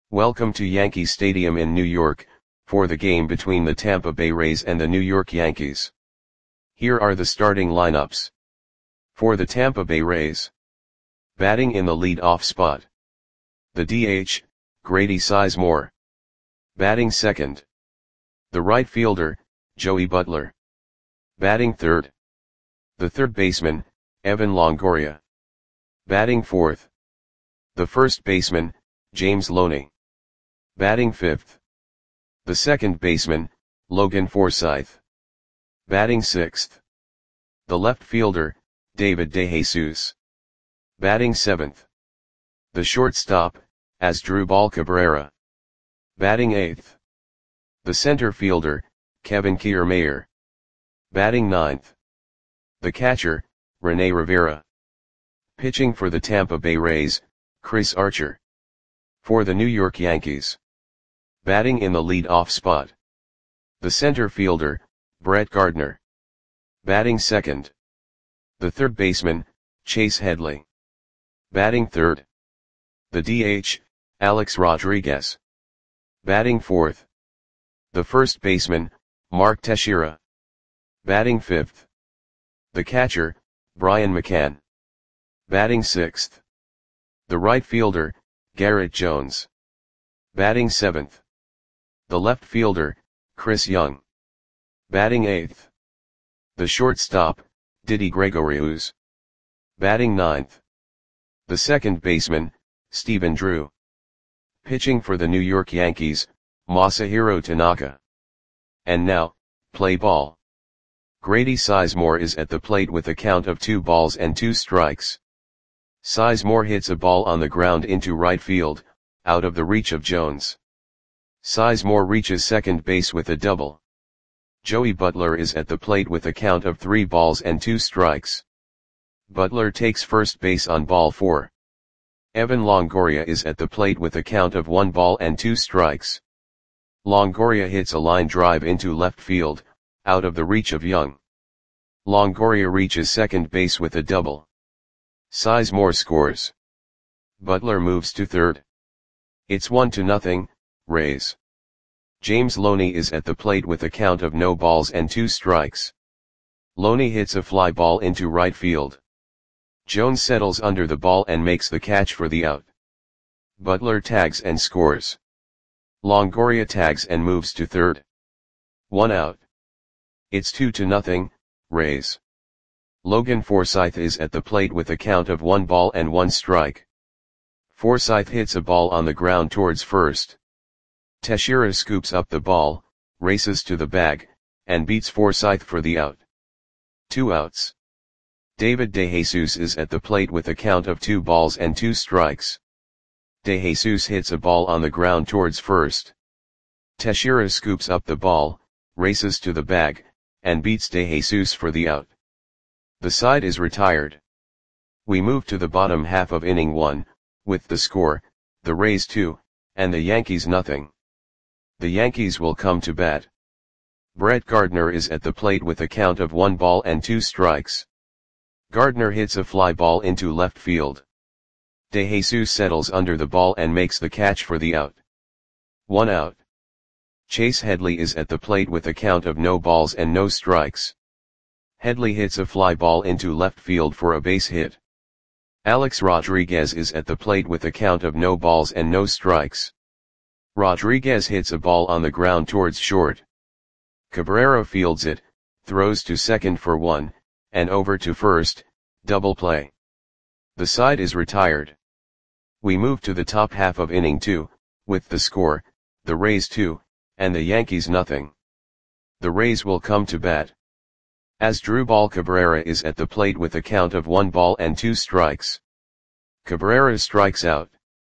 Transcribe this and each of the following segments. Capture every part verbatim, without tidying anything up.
Welcome to Yankee Stadium in New York, for the game between the Tampa Bay Rays and the New York Yankees. Here are the starting lineups. For the Tampa Bay Rays. Batting in the lead-off spot. The D H, Grady Sizemore. Batting second. The right fielder, Joey Butler. Batting third. The third baseman, Evan Longoria. Batting fourth. The first baseman, James Loney. Batting fifth. The second baseman, Logan Forsythe. Batting sixth. The left fielder, David DeJesus. Batting seventh. The shortstop, Asdrubal Cabrera. Batting eighth. The center fielder, Kevin Kiermaier. Batting ninth. The catcher, Rene Rivera. Pitching for the Tampa Bay Rays, Chris Archer. For the New York Yankees. Batting in the lead-off spot. The center fielder, Brett Gardner. Batting second. The third baseman, Chase Headley. Batting third. The D H, Alex Rodriguez. Batting fourth. The first baseman, Mark Teixeira. Batting fifth. The catcher, Brian McCann. Batting sixth. The right fielder, Garrett Jones. Batting seventh. The left fielder, Chris Young. Batting eighth. The shortstop, Didi Gregorius. Batting ninth. The second baseman, Stephen Drew. Pitching for the New York Yankees, Masahiro Tanaka. And now, play ball. Grady Sizemore is at the plate with a count of two balls and two strikes. Sizemore hits a ball on the ground into right field, out of the reach of Jones. Sizemore reaches second base with a double. Joey Butler is at the plate with a count of three balls and two strikes. Butler takes first base on ball four. Evan Longoria is at the plate with a count of one ball and two strikes. Longoria hits a line drive into left field, out of the reach of Young. Longoria reaches second base with a double. Sizemore scores. Butler moves to third. It's one to nothing, Rays. James Loney is at the plate with a count of no balls and two strikes. Loney hits a fly ball into right field. Jones settles under the ball and makes the catch for the out. Butler tags and scores. Longoria tags and moves to third. One out. It's two to nothing, Rays. Logan Forsythe is at the plate with a count of one ball and one strike. Forsythe hits a ball on the ground towards first. Teixeira scoops up the ball, races to the bag, and beats Forsythe for the out. Two outs. David DeJesus is at the plate with a count of two balls and two strikes. DeJesus hits a ball on the ground towards first. Teixeira scoops up the ball, races to the bag, and beats DeJesus for the out. The side is retired. We move to the bottom half of inning one, with the score, the Rays two, and the Yankees nothing. The Yankees will come to bat. Brett Gardner is at the plate with a count of one ball and two strikes. Gardner hits a fly ball into left field. DeJesus settles under the ball and makes the catch for the out. One out. Chase Headley is at the plate with a count of no balls and no strikes. Headley hits a fly ball into left field for a base hit. Alex Rodriguez is at the plate with a count of no balls and no strikes. Rodriguez hits a ball on the ground towards short. Cabrera fields it, throws to second for one, and over to first, double play. The side is retired. We move to the top half of inning two, with the score, the Rays two, and the Yankees nothing. The Rays will come to bat. Asdrubal Cabrera is at the plate with a count of one ball and two strikes. Cabrera strikes out.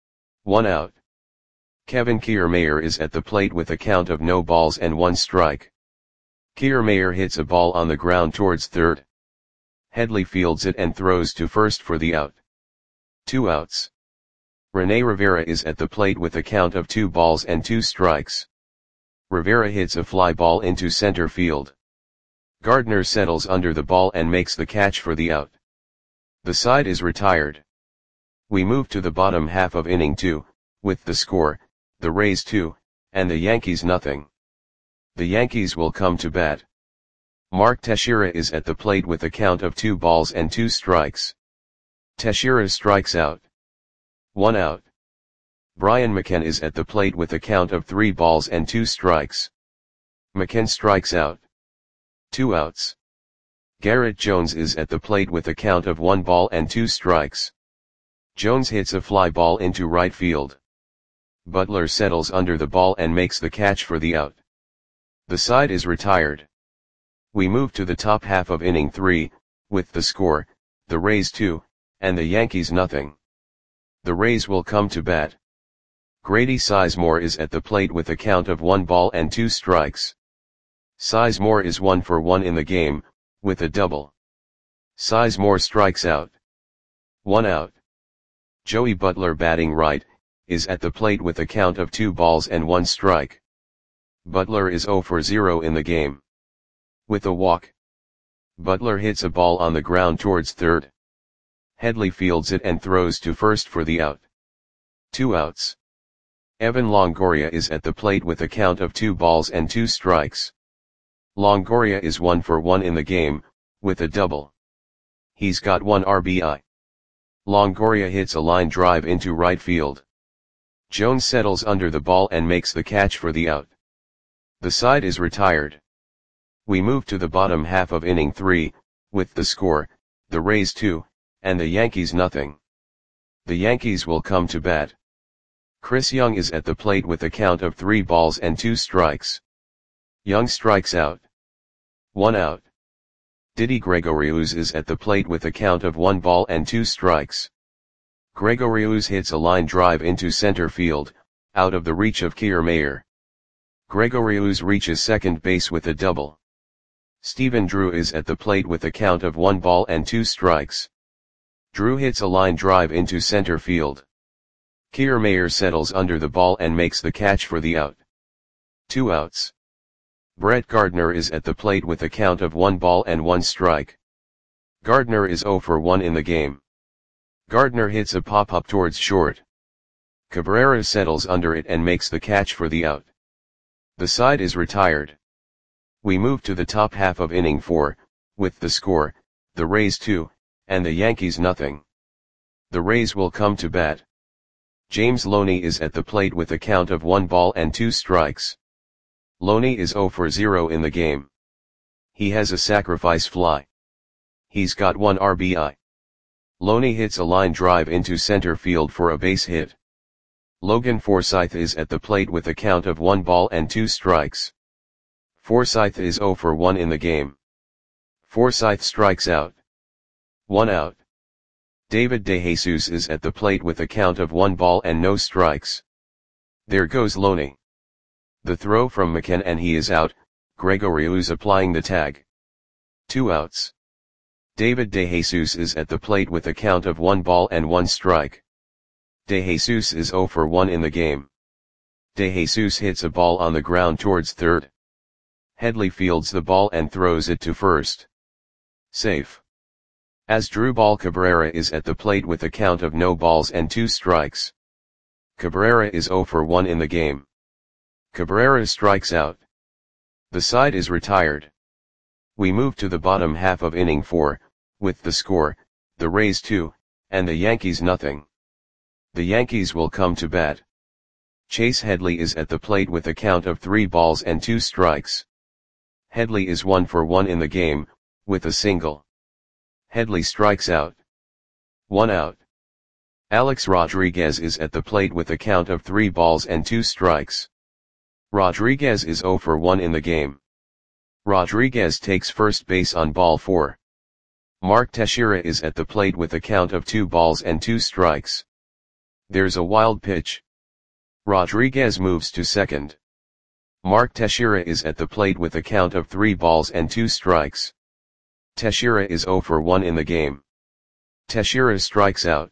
One out. Kevin Kiermaier is at the plate with a count of no balls and one strike. Kiermaier hits a ball on the ground towards third. Headley fields it and throws to first for the out. Two outs. Rene Rivera is at the plate with a count of two balls and two strikes. Rivera hits a fly ball into center field. Gardner settles under the ball and makes the catch for the out. The side is retired. We move to the bottom half of inning two, with the score, the Rays two, and the Yankees nothing. The Yankees will come to bat. Mark Teixeira is at the plate with a count of two balls and two strikes. Teixeira strikes out. One out. Brian McCann is at the plate with a count of three balls and two strikes. McCann strikes out. Two outs. Garrett Jones is at the plate with a count of one ball and two strikes. Jones hits a fly ball into right field. Butler settles under the ball and makes the catch for the out. The side is retired. We move to the top half of inning three, with the score, the Rays two, and the Yankees nothing. The Rays will come to bat. Grady Sizemore is at the plate with a count of one ball and two strikes. Sizemore is one for one in the game, with a double. Sizemore strikes out. One out. Joey Butler, batting right, is at the plate with a count of two balls and one strike. Butler is zero for zero in the game. With a walk. Butler hits a ball on the ground towards third. Headley fields it and throws to first for the out. Two outs. Evan Longoria is at the plate with a count of two balls and two strikes. Longoria is one for one in the game, with a double. He's got one R B I. Longoria hits a line drive into right field. Jones settles under the ball and makes the catch for the out. The side is retired. We move to the bottom half of inning three, with the score, the Rays two, and the Yankees nothing. The Yankees will come to bat. Chris Young is at the plate with a count of three balls and two strikes. Young strikes out. One out. Didi Gregorius is at the plate with a count of one ball and two strikes. Gregorius hits a line drive into center field, out of the reach of Kiermaier. Gregorius reaches second base with a double. Stephen Drew is at the plate with a count of one ball and two strikes. Drew hits a line drive into center field. Kiermaier settles under the ball and makes the catch for the out. Two outs. Brett Gardner is at the plate with a count of one ball and one strike. Gardner is zero for one in the game. Gardner hits a pop-up towards short. Cabrera settles under it and makes the catch for the out. The side is retired. We move to the top half of inning four, with the score, the Rays two, and the Yankees nothing. The Rays will come to bat. James Loney is at the plate with a count of one ball and two strikes. Loney is zero for zero in the game. He has a sacrifice fly. He's got one R B I. Loney hits a line drive into center field for a base hit. Logan Forsythe is at the plate with a count of one ball and two strikes. Forsythe is zero for one in the game. Forsythe strikes out. One out. David DeJesus is at the plate with a count of one ball and no strikes. There goes Loney. The throw from McCann and he is out, Gregorius applying the tag. Two outs. David DeJesus is at the plate with a count of one ball and one strike. DeJesus is zero for one in the game. DeJesus hits a ball on the ground towards third. Headley fields the ball and throws it to first. Safe. Asdrubal Cabrera is at the plate with a count of no balls and two strikes. Cabrera is zero for one in the game. Cabrera strikes out. The side is retired. We move to the bottom half of inning four, with the score, the Rays two, and the Yankees nothing. The Yankees will come to bat. Chase Headley is at the plate with a count of three balls and two strikes. Headley is one for one in the game, with a single. Headley strikes out. One out. Alex Rodriguez is at the plate with a count of three balls and two strikes. Rodriguez is zero for one in the game. Rodriguez takes first base on ball four. Mark Teixeira is at the plate with a count of two balls and two strikes. There's a wild pitch. Rodriguez moves to second. Mark Teixeira is at the plate with a count of three balls and two strikes. Teixeira is zero for one in the game. Teixeira strikes out.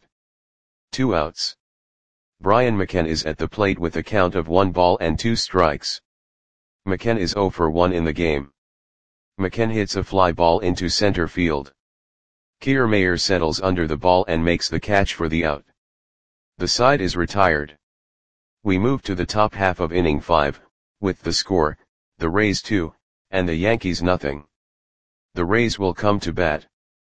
Two outs. Brian McCann is at the plate with a count of one ball and two strikes. McCann is zero for one in the game. McCann hits a fly ball into center field. Kiermaier settles under the ball and makes the catch for the out. The side is retired. We move to the top half of inning five, with the score, the Rays two, and the Yankees nothing. The Rays will come to bat.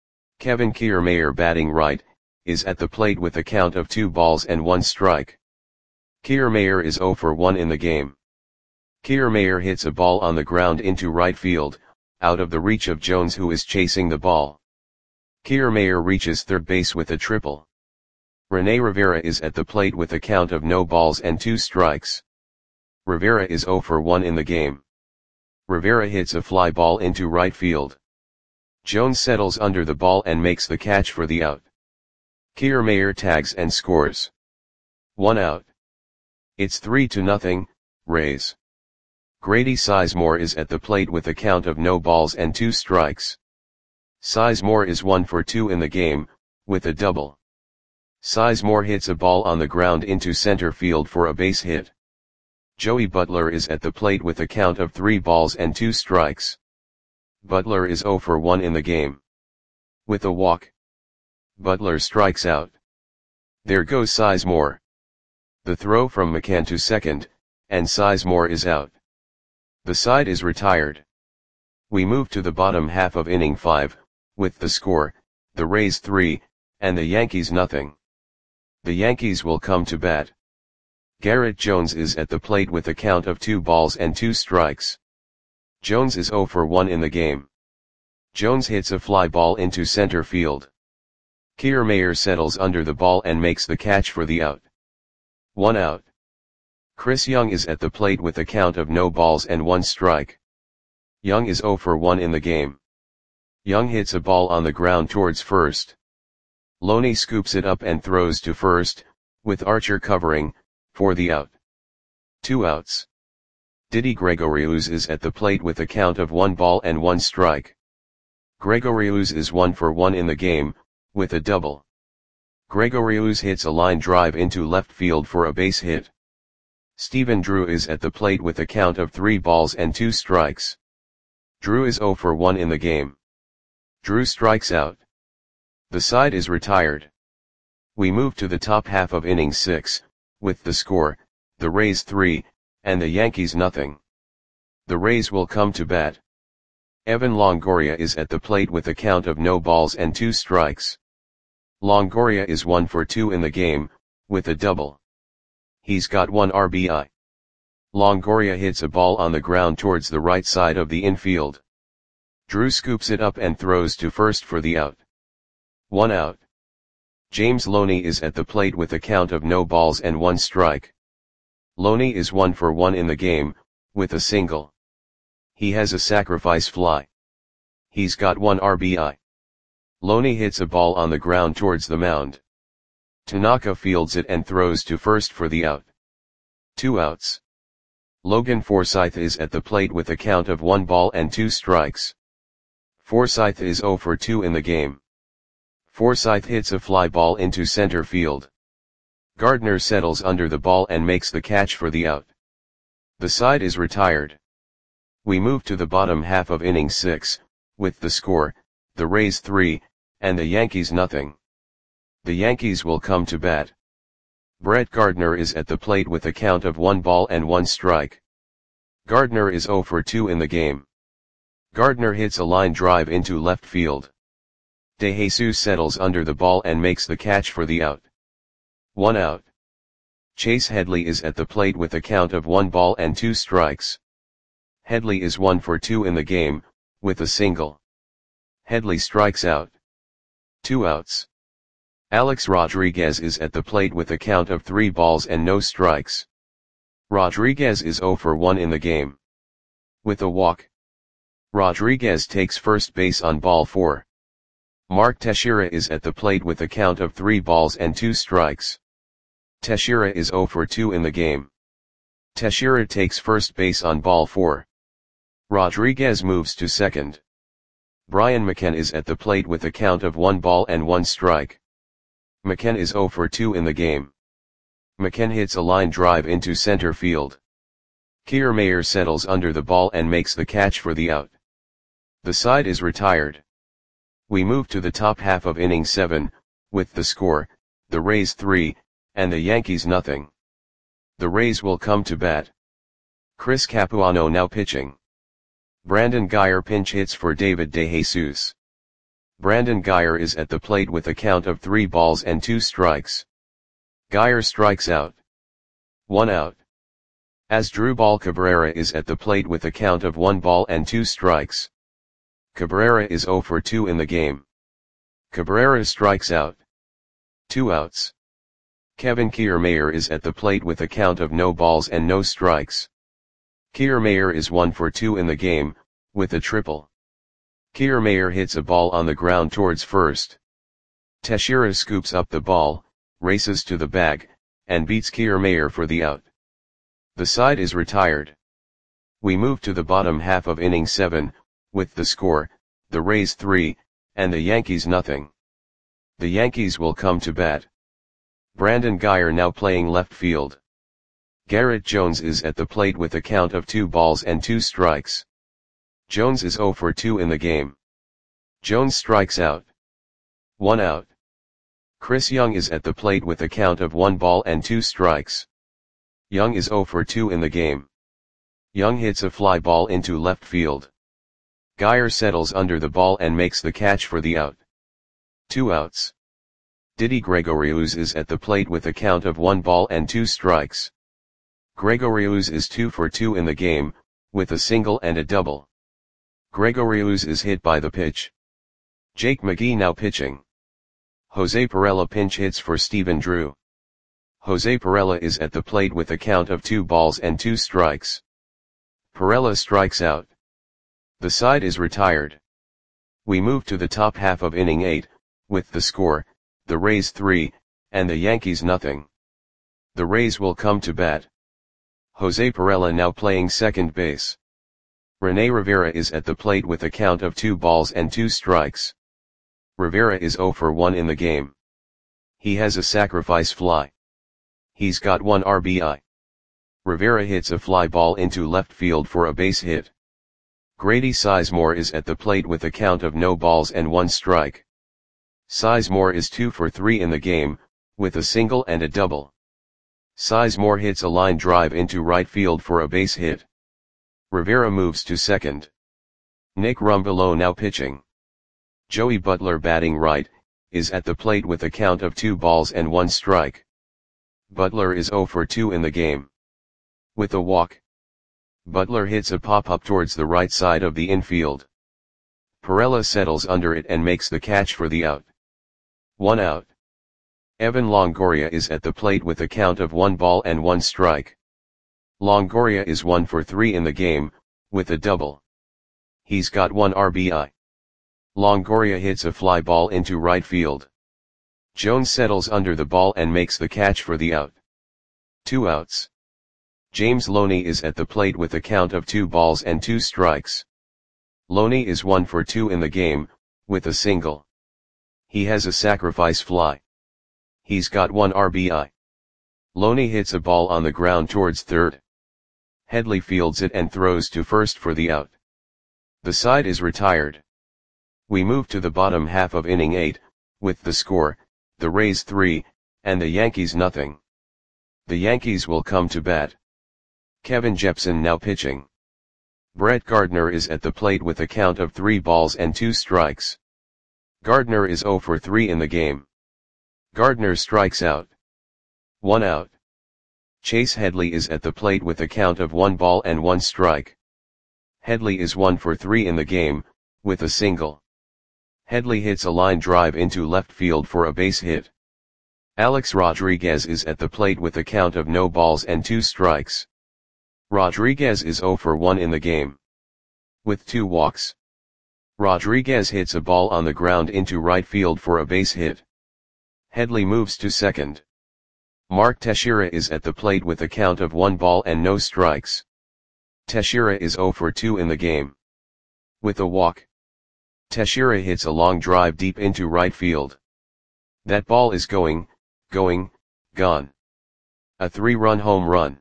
Kevin Kiermaier, batting right, is at the plate with a count of two balls and one strike. Kiermaier is zero for one in the game. Kiermaier hits a ball on the ground into right field, out of the reach of Jones, who is chasing the ball. Kiermaier reaches third base with a triple. Rene Rivera is at the plate with a count of no balls and two strikes. Rivera is zero for one in the game. Rivera hits a fly ball into right field. Jones settles under the ball and makes the catch for the out. Kiermaier tags and scores. One out. It's three to nothing, Rays. Grady Sizemore is at the plate with a count of no balls and two strikes. Sizemore is one for two in the game, with a double. Sizemore hits a ball on the ground into center field for a base hit. Joey Butler is at the plate with a count of three balls and two strikes. Butler is zero for one in the game. With a walk, Butler strikes out. There goes Sizemore. The throw from McCann to second, and Sizemore is out. The side is retired. We move to the bottom half of inning five, with the score, the Rays three, and the Yankees nothing. The Yankees will come to bat. Garrett Jones is at the plate with a count of two balls and two strikes. Jones is zero for one in the game. Jones hits a fly ball into center field. Kiermaier settles under the ball and makes the catch for the out. One out. Chris Young is at the plate with a count of no balls and one strike. Young is zero for one in the game. Young hits a ball on the ground towards first. Loney scoops it up and throws to first, with Archer covering, for the out. Two outs. Didi Gregorius is at the plate with a count of one ball and one strike. Gregorius is one for one in the game, with a double. Gregorius hits a line drive into left field for a base hit. Stephen Drew is at the plate with a count of three balls and two strikes. Drew is zero for one in the game. Drew strikes out. The side is retired. We move to the top half of inning six, with the score, the Rays three, and the Yankees nothing. The Rays will come to bat. Evan Longoria is at the plate with a count of no balls and two strikes. Longoria is one for two in the game, with a double. He's got one R B I. Longoria hits a ball on the ground towards the right side of the infield. Drew scoops it up and throws to first for the out. One out. James Loney is at the plate with a count of no balls and one strike. Loney is one for one in the game, with a single. He has a sacrifice fly. He's got one R B I. Loney hits a ball on the ground towards the mound. Tanaka fields it and throws to first for the out. Two outs. Logan Forsythe is at the plate with a count of one ball and two strikes. Forsythe is zero for two in the game. Forsythe hits a fly ball into center field. Gardner settles under the ball and makes the catch for the out. The side is retired. We move to the bottom half of inning six, with the score, the Rays three, and the Yankees nothing. The Yankees will come to bat. Brett Gardner is at the plate with a count of one ball and one strike. Gardner is zero for two in the game. Gardner hits a line drive into left field. De Jesus settles under the ball and makes the catch for the out. One out. Chase Headley is at the plate with a count of one ball and two strikes. Headley is one for two in the game, with a single. Headley strikes out. Two outs. Alex Rodriguez is at the plate with a count of three balls and no strikes. Rodriguez is zero for one in the game. With a walk, Rodriguez takes first base on ball four. Mark Teixeira is at the plate with a count of three balls and two strikes. Teixeira is zero for two in the game. Teixeira takes first base on ball four. Rodriguez moves to second. Brian McCann is at the plate with a count of one ball and one strike. McCann is zero for two in the game. McCann hits a line drive into center field. Kiermaier settles under the ball and makes the catch for the out. The side is retired. We move to the top half of inning seven, with the score, the Rays three, and the Yankees nothing. The Rays will come to bat. Chris Capuano now pitching. Brandon Guyer pinch hits for David DeJesus. Brandon Guyer is at the plate with a count of three balls and two strikes. Guyer strikes out. One out. Asdrubal Cabrera is at the plate with a count of one ball and two strikes. Cabrera is zero for two in the game. Cabrera strikes out. Two outs. Kevin Kiermaier is at the plate with a count of no balls and no strikes. Kiermaier is one for two in the game, with a triple. Kiermaier hits a ball on the ground towards first. Teixeira scoops up the ball, races to the bag, and beats Kiermaier for the out. The side is retired. We move to the bottom half of inning seven, with the score, the Rays three, and the Yankees nothing. The Yankees will come to bat. Brandon Guyer now playing left field. Garrett Jones is at the plate with a count of two balls and two strikes. Jones is zero for two in the game. Jones strikes out. One out. Chris Young is at the plate with a count of one ball and two strikes. Young is zero for two in the game. Young hits a fly ball into left field. Guyer settles under the ball and makes the catch for the out. Two outs. Didi Gregorius is at the plate with a count of one ball and two strikes. Gregorius is two for two in the game, with a single and a double. Gregorius is hit by the pitch. Jake McGee now pitching. Jose Perella pinch hits for Stephen Drew. Jose Perella is at the plate with a count of two balls and two strikes. Perella strikes out. The side is retired. We move to the top half of inning eight, with the score, the Rays three, and the Yankees nothing. The Rays will come to bat. Jose Perella now playing second base. Rene Rivera is at the plate with a count of two balls and two strikes. Rivera is zero for one in the game. He has a sacrifice fly. He's got one R B I. Rivera hits a fly ball into left field for a base hit. Grady Sizemore is at the plate with a count of no balls and one strike. Sizemore is two for three in the game, with a single and a double. Sizemore hits a line drive into right field for a base hit. Rivera moves to second. Nick Rumbelow now pitching. Joey Butler batting right, is at the plate with a count of two balls and one strike. Butler is zero for two in the game. With a walk. Butler hits a pop-up towards the right side of the infield. Perella settles under it and makes the catch for the out. One out. Evan Longoria is at the plate with a count of one ball and one strike. Longoria is one for three in the game, with a double. He's got one R B I. Longoria hits a fly ball into right field. Jones settles under the ball and makes the catch for the out. Two outs. James Loney is at the plate with a count of two balls and two strikes. Loney is one for two in the game, with a single. He has a sacrifice fly. He's got one R B I. Loney hits a ball on the ground towards third. Headley fields it and throws to first for the out. The side is retired. We move to the bottom half of inning eight, with the score, the Rays three, and the Yankees nothing. The Yankees will come to bat. Kevin Jepson now pitching. Brett Gardner is at the plate with a count of three balls and two strikes. Gardner is zero for three in the game. Gardner strikes out. One out. Chase Headley is at the plate with a count of one ball and one strike. Headley is one for three in the game, with a single. Headley hits a line drive into left field for a base hit. Alex Rodriguez is at the plate with a count of no balls and two strikes. Rodriguez is zero for one in the game. With two walks. Rodriguez hits a ball on the ground into right field for a base hit. Headley moves to second. Mark Teixeira is at the plate with a count of one ball and no strikes. Teixeira is zero for two in the game. With a walk. Teixeira hits a long drive deep into right field. That ball is going, going, gone. A three-run home run.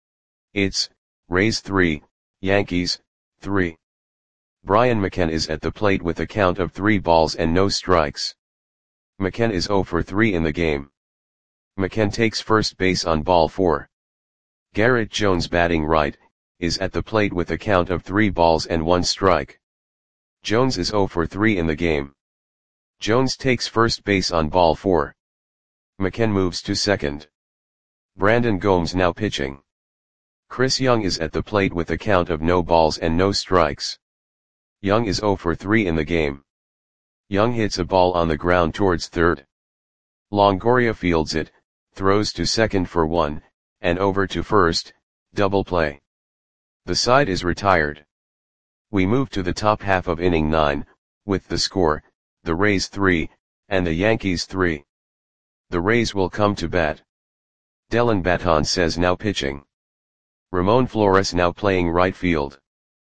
It's Rays three, Yankees three. Brian McKenna is at the plate with a count of three balls and no strikes. McKenna is zero for three in the game. McKenna takes first base on ball four. Garrett Jones, batting right, is at the plate with a count of three balls and one strike. Jones is oh for three in the game. Jones takes first base on ball four. McCann moves to second. Brandon Gomes now pitching. Chris Young is at the plate with a count of no balls and no strikes. Young is oh for three in the game. Young hits a ball on the ground towards third. Longoria fields it, throws to second for one, and over to first, double play. The side is retired. We move to the top half of inning nine, with the score, the Rays three, and the Yankees three. The Rays will come to bat. Dellin Baton says now pitching. Ramon Flores now playing right field.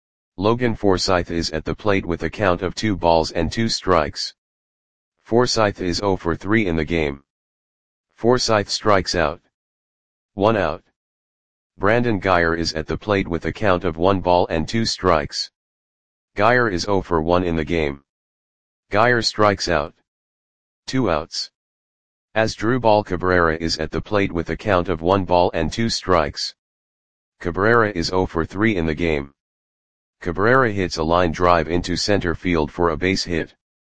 Logan Forsythe is at the plate with a count of two balls and two strikes. Forsythe is oh for three in the game. Forsythe strikes out. One out. Brandon Guyer is at the plate with a count of one ball and two strikes. Guyer is oh for one in the game. Guyer strikes out. Two outs. Asdrubal Cabrera is at the plate with a count of one ball and two strikes. Cabrera is oh for three in the game. Cabrera hits a line drive into center field for a base hit.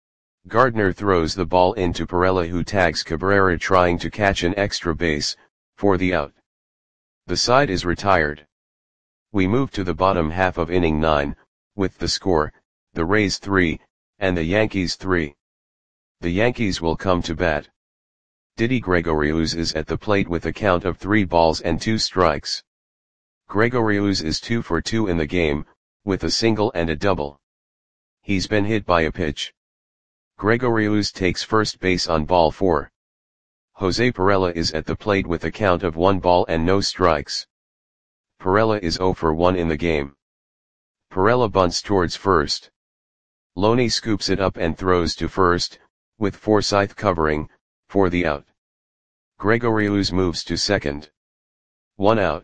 Gardner throws the ball into Pirela, who tags Cabrera trying to catch an extra base, for the out. The side is retired. We move to the bottom half of inning nine, with the score, the Rays three, and the Yankees three. The Yankees will come to bat. Didi Gregorius is at the plate with a count of three balls and two strikes. Gregorius is two for two in the game, with a single and a double. He's been hit by a pitch. Gregorius takes first base on ball four. Jose Pirela is at the plate with a count of one ball and no strikes. Pirela is oh for one in the game. Pirela bunts towards first. Loney scoops it up and throws to first, with Forsythe covering, for the out. Gregorius moves to second. One out.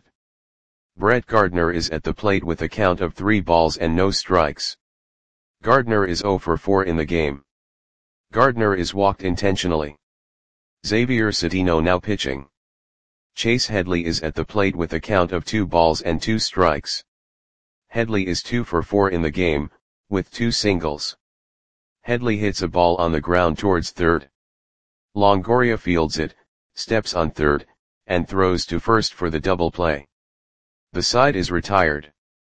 Brett Gardner is at the plate with a count of three balls and no strikes. Gardner is oh for four in the game. Gardner is walked intentionally. Xavier Cedeno now pitching. Chase Headley is at the plate with a count of two balls and two strikes. Headley is two for four in the game, with two singles. Headley hits a ball on the ground towards third. Longoria fields it, steps on third, and throws to first for the double play. The side is retired.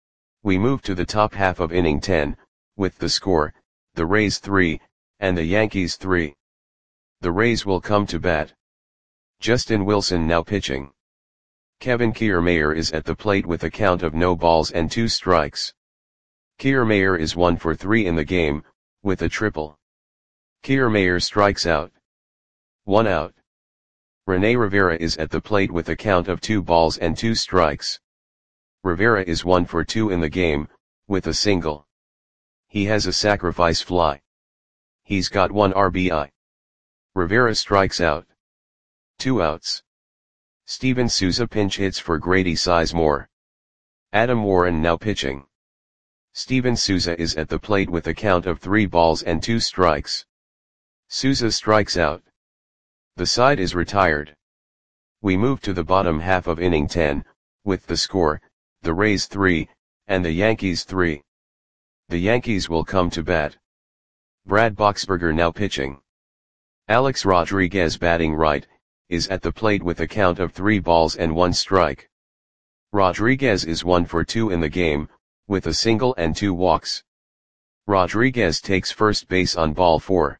We move to the top half of inning ten, with the score, the Rays three, and the Yankees three. The Rays will come to bat. Justin Wilson now pitching. Kevin Kiermaier is at the plate with a count of no balls and two strikes. Kiermaier is one for three in the game, with a triple. Kiermaier strikes out. One out. Rene Rivera is at the plate with a count of two balls and two strikes. Rivera is one for two in the game, with a single. He has a sacrifice fly. He's got one R B I. Rivera strikes out. Two outs. Steven Souza pinch hits for Grady Sizemore. Adam Warren now pitching. Steven Souza is at the plate with a count of three balls and two strikes. Souza strikes out. The side is retired. We move to the bottom half of inning ten, with the score, the Rays three, and the Yankees three. The Yankees will come to bat. Brad Boxberger now pitching. Alex Rodriguez, batting right, is at the plate with a count of three balls and one strike. Rodriguez is one for two in the game, with a single and two walks. Rodriguez takes first base on ball four.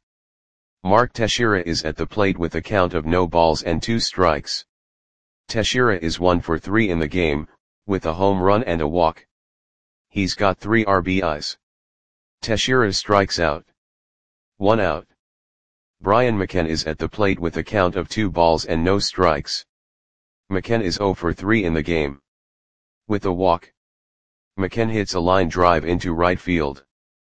Mark Teixeira is at the plate with a count of no balls and two strikes. Teixeira is one for three in the game, with a home run and a walk. He's got three R B Is. Teixeira strikes out. One out. Brian McCann is at the plate with a count of two balls and no strikes. McCann is oh for three in the game. With a walk. McCann hits a line drive into right field.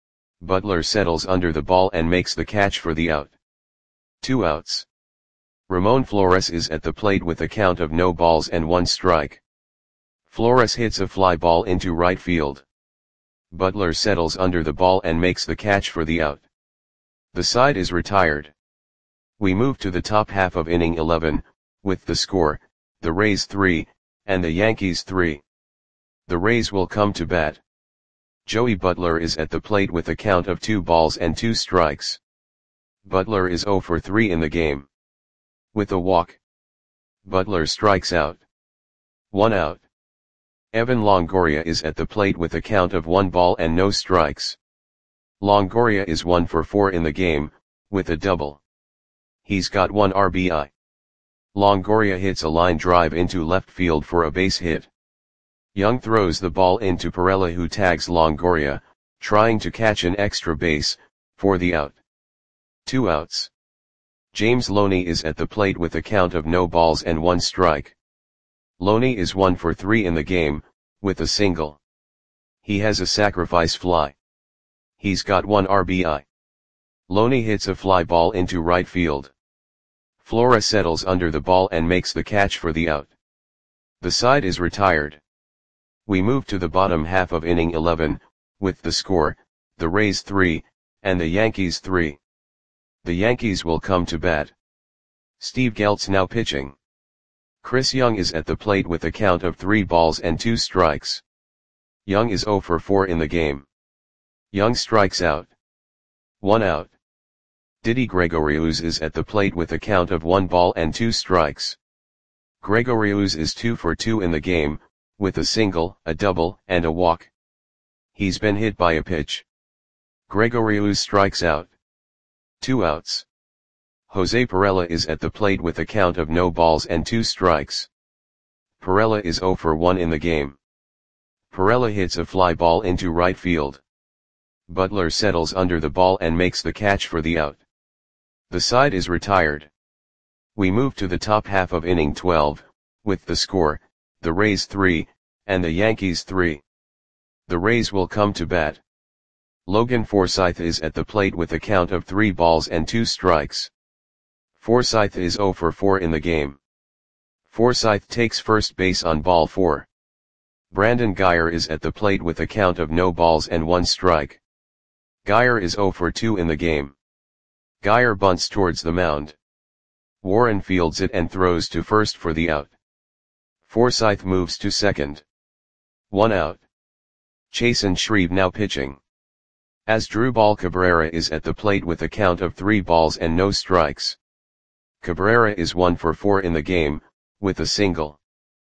Butler settles under the ball and makes the catch for the out. Two outs. Ramon Flores is at the plate with a count of no balls and one strike. Flores hits a fly ball into right field. Butler settles under the ball and makes the catch for the out. The side is retired. We move to the top half of inning eleven, with the score, the Rays three, and the Yankees three. The Rays will come to bat. Joey Butler is at the plate with a count of two balls and two strikes. Butler is zero for three in the game. With a walk, Butler strikes out. One out. Evan Longoria is at the plate with a count of one ball and no strikes. Longoria is one for four in the game, with a double. He's got one R B I. Longoria hits a line drive into left field for a base hit. Young throws the ball into Pirela, who tags Longoria, trying to catch an extra base, for the out. Two outs. James Loney is at the plate with a count of no balls and one strike. Loney is one for three in the game, with a single. He has a sacrifice fly. He's got one R B I. Loney hits a fly ball into right field. Flora settles under the ball and makes the catch for the out. The side is retired. We move to the bottom half of inning eleven, with the score, the Rays three, and the Yankees three. The Yankees will come to bat. Steve Geltz now pitching. Chris Young is at the plate with a count of three balls and two strikes. Young is zero for four in the game. Young strikes out. One out. Didi Gregorius is at the plate with a count of one ball and two strikes. Gregorius is two for two in the game, with a single, a double, and a walk. He's been hit by a pitch. Gregorius strikes out. Two outs. Jose Pirela is at the plate with a count of no balls and two strikes. Pirela is zero for one in the game. Pirela hits a fly ball into right field. Butler settles under the ball and makes the catch for the out. The side is retired. We move to the top half of inning twelve, with the score, the Rays three, and the Yankees three. The Rays will come to bat. Logan Forsythe is at the plate with a count of three balls and two strikes. Forsythe is zero for four in the game. Forsythe takes first base on ball four. Brandon Guyer is at the plate with a count of no balls and one strike. Guyer is zero for two in the game. Guyer bunts towards the mound. Warren fields it and throws to first for the out. Forsythe moves to second. One out. Chasen Shreve now pitching. Asdrubal Cabrera is at the plate with a count of three balls and no strikes. Cabrera is one for four in the game, with a single.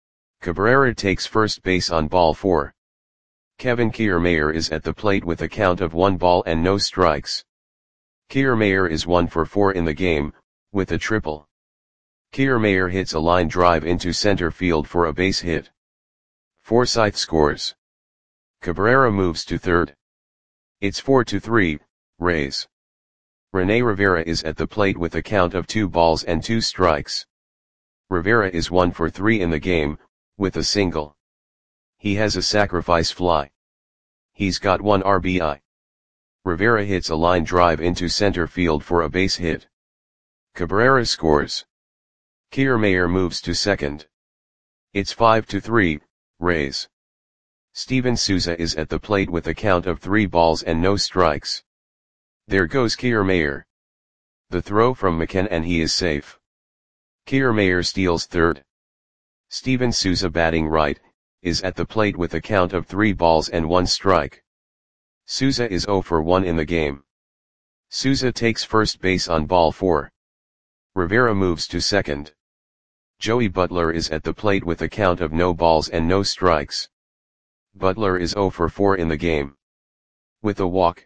Cabrera takes first base on ball four. Kevin Kiermaier is at the plate with a count of one ball and no strikes. Kiermaier is one for four in the game, with a triple. Kiermaier hits a line drive into center field for a base hit. Forsythe scores. Cabrera moves to third. It's four to three, Rays. Rene Rivera is at the plate with a count of two balls and two strikes. Rivera is one for three in the game, with a single. He has a sacrifice fly. He's got one R B I. Rivera hits a line drive into center field for a base hit. Cabrera scores. Kiermaier moves to second. It's five to three, Rays. Steven Souza is at the plate with a count of three balls and no strikes. There goes Kiermaier. The throw from McKenna and he is safe. Kiermaier steals third. Steven Souza, batting right, is at the plate with a count of three balls and one strike. Souza is zero for one in the game. Souza takes first base on ball four. Rivera moves to second. Joey Butler is at the plate with a count of no balls and no strikes. Butler is zero for four in the game. With a walk,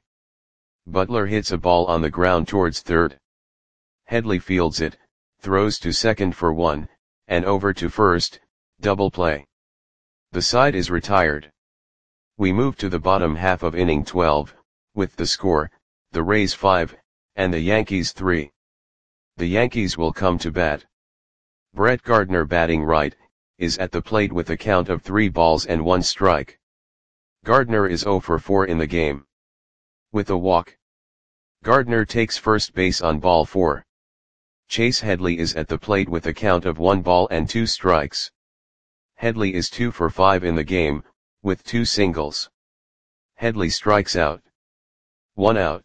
Butler hits a ball on the ground towards third. Headley fields it, throws to second for one, and over to first, double play. The side is retired. We move to the bottom half of inning twelve, with the score, the Rays five, and the Yankees three. The Yankees will come to bat. Brett Gardner, batting right, is at the plate with a count of three balls and one strike. Gardner is zero for four in the game. With a walk, Gardner takes first base on ball four. Chase Headley is at the plate with a count of one ball and two strikes. Headley is two for five in the game, with two singles. Headley strikes out. One out.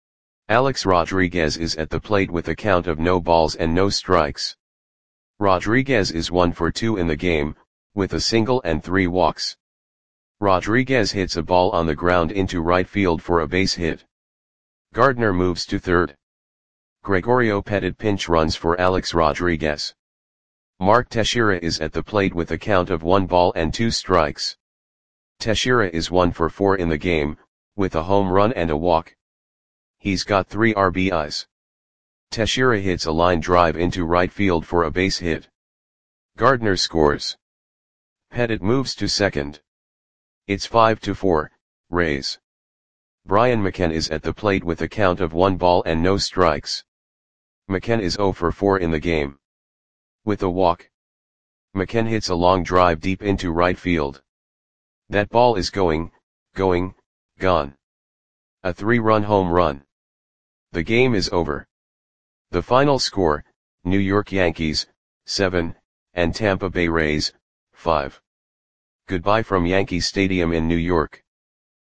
Alex Rodriguez is at the plate with a count of no balls and no strikes. Rodriguez is one for two in the game, with a single and three walks. Rodriguez hits a ball on the ground into right field for a base hit. Gardner moves to third. Gregorio Petit pinch runs for Alex Rodriguez. Mark Teixeira is at the plate with a count of one ball and two strikes. Teixeira is one for four in the game, with a home run and a walk. He's got three R B Is. Teixeira hits a line drive into right field for a base hit. Gardner scores. Petit moves to second. It's five to four, Rays. Brian McCann is at the plate with a count of one ball and no strikes. McCann is zero for four in the game. With a walk. McCann hits a long drive deep into right field. That ball is going, going, gone. A three-run home run. The game is over. The final score, New York Yankees, seven, and Tampa Bay Rays, five. Goodbye from Yankee Stadium in New York.